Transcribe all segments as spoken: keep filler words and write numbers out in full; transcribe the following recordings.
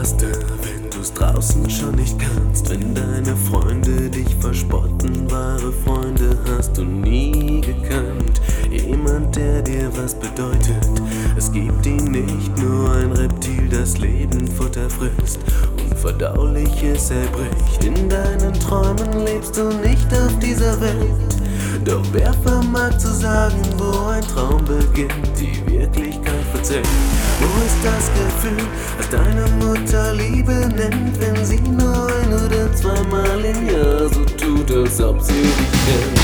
Raster, wenn du's draußen schon nicht kannst. Wenn deine Freunde dich verspotten, wahre Freunde hast du nie gekannt. Jemand, der dir was bedeutet. Es gibt ihn nicht, nur ein Reptil, das Leben Futter frisst. Unverdauliches erbricht. In deinen Träumen lebst du nicht auf dieser Welt. Doch wer vermag zu sagen, wo ein Traum beginnt, die Wirklichkeit verzerrt? Wo ist das Gefühl, das deine Mutter Liebe nennt, wenn sie nur ein oder zweimal im Jahr so tut, als ob sie dich kennt?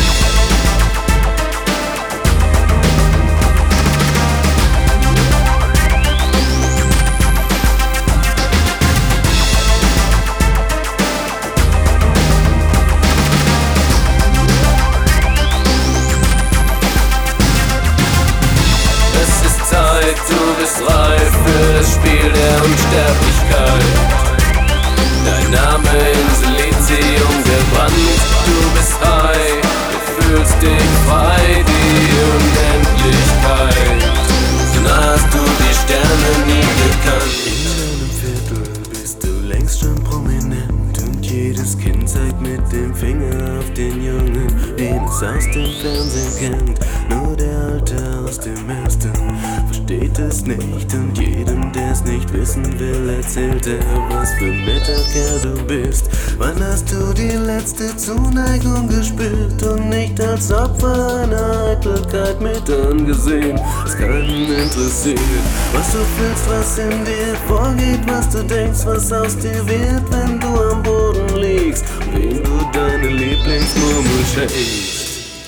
Du bist reif für das Spiel der Unsterblichkeit. Dein Name in Silizium gebrannt. Du bist high, du fühlst dich frei, die Unendlichkeit. So nah hast du die Sterne nie gekannt. In deinem Viertel bist du längst schon prominent und jedes Kind zeigt mit dem Finger auf den Jungen, den es aus dem Fernsehen kennt. Nur der Alte aus dem Ersten versteht es nicht und jedem, der's nicht wissen will, erzählt er, was für ein netter Kerl du bist. Wann hast du die letzte Zuneigung gespürt und nicht als Opfer einer Eitelkeit mit angesehen? Es keinen interessiert, was du fühlst, was in dir vorgeht, was du denkst, was aus dir wird, wenn du am Boden liegst und wem du deine Lieblingsmurmel schenkst.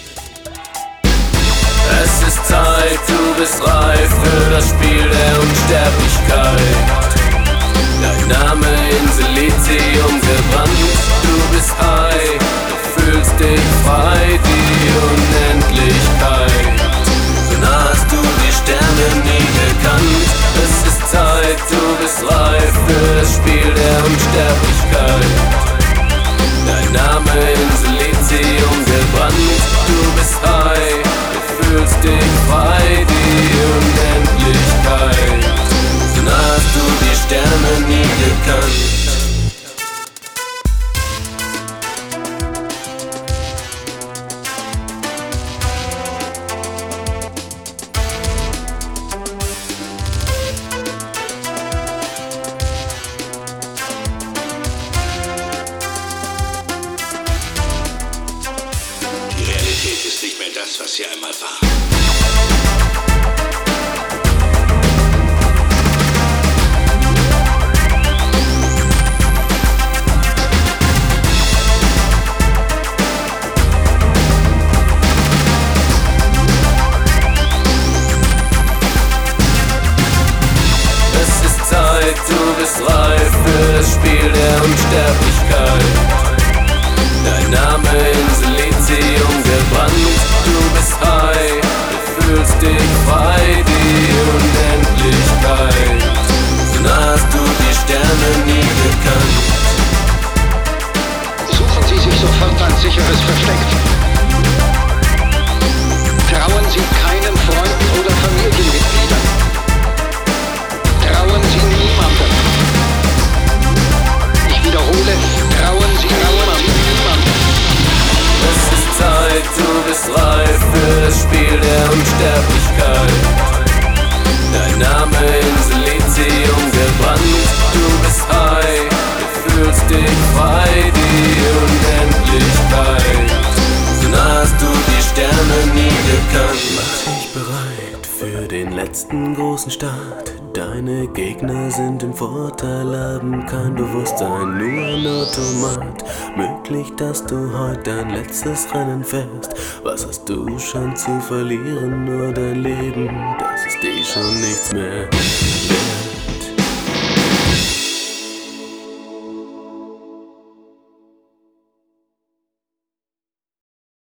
Es ist Zeit, du bist reif für das Spiel der Unsterblichkeit. Dein Name in Silizium gebrannt. Du bist high, du fühlst dich frei, die Unendlichkeit. So nah hast du die Sterne nie gekannt. Es ist Zeit, du bist reif für das Spiel der Unsterblichkeit. Dein Name in Silizium gebrannt. Du bist high, fühlst dich frei, die Unendlichkeit. So nah hast du die Sterne nie gekannt. Die Realität ist nicht mehr das, was sie einmal war. Du bist reif für das Spiel der Unsterblichkeit. Dein Name in Silizium gebrannt. Du bist high, du fühlst dich frei, die Unendlichkeit. So nah hast du die Sterne nie gekannt. Suchen Sie sich sofort ein sicheres Versteck. Trauen Sie keinen Freunden oder Familienmitgliedern. Trauen Sie niemandem. Ich wiederhole, trauen Sie niemandem. Es ist Zeit, du bist reif für das Spiel der Unsterblichkeit. Dein Name in Silizium gebrannt. Du bist high, du fühlst dich frei, die Unendlichkeit. So nah hast du die Sterne nie gekannt. Mach dich bereit für den letzten großen Start. Deine Gegner sind im Vorteil, haben kein Bewusstsein, nur ein Automat. Möglich, dass du heute dein letztes Rennen fährst. Was hast du schon zu verlieren? Nur dein Leben, das ist eh schon nichts mehr wert.